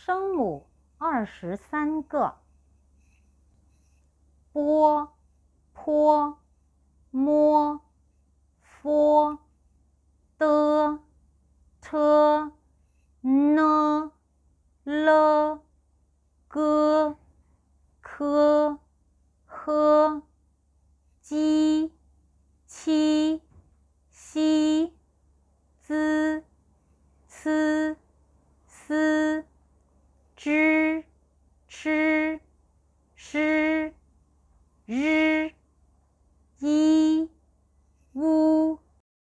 声母23个：波、坡、摸、佛、的、特、呢、了、个、科、呵、鸡、七、西、滋、呲、丝。